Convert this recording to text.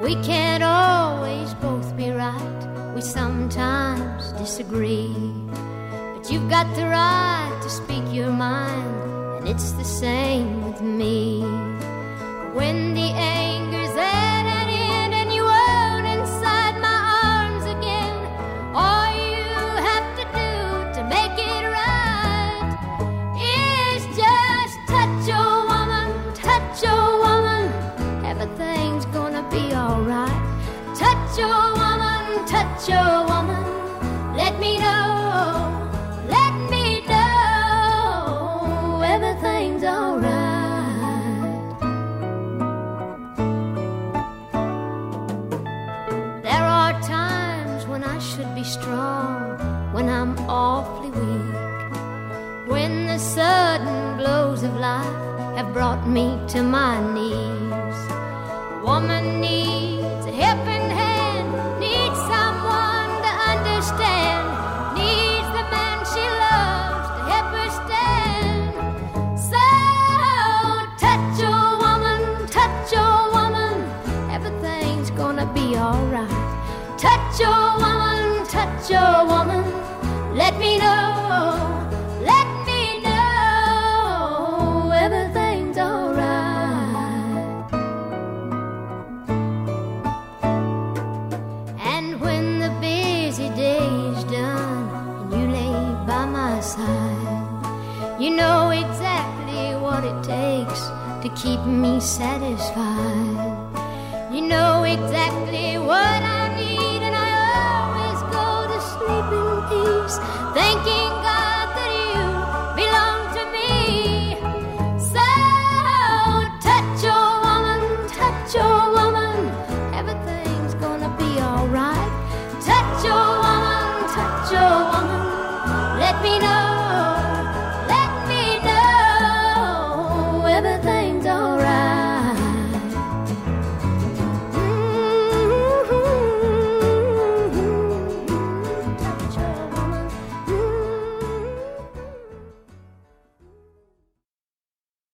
We can't always both be right. We sometimes disagree. But you've got the right to speak your mind, and it's the same with me. When the anger's at an end and you won't inside my arms again, all you have to do to make it right is just touch your woman, touch your woman. Everything's gonna be alright. Touch your woman, touch your woman. Let me know, let me know everything's alright. There are times when I should be strong, when I'm awfully weak, when the sudden blows of life have brought me to my knees. Woman needs a helping hand, needs someone to understand, needs the man she loves to help her stand. So touch your woman, touch your woman. Everything's gonna be alright. Touch your woman, touch your woman. Let me know, let me know everything's alright. And when the busy day is done and you lay by my side, you know exactly what it takes to keep me satisfied. You know exactly what I need, and I always go to sleep in peace, thanking God that you belong to me. So touch your woman, touch your woman. Everything's gonna be alright. Touch your woman, touch your woman. Let me know,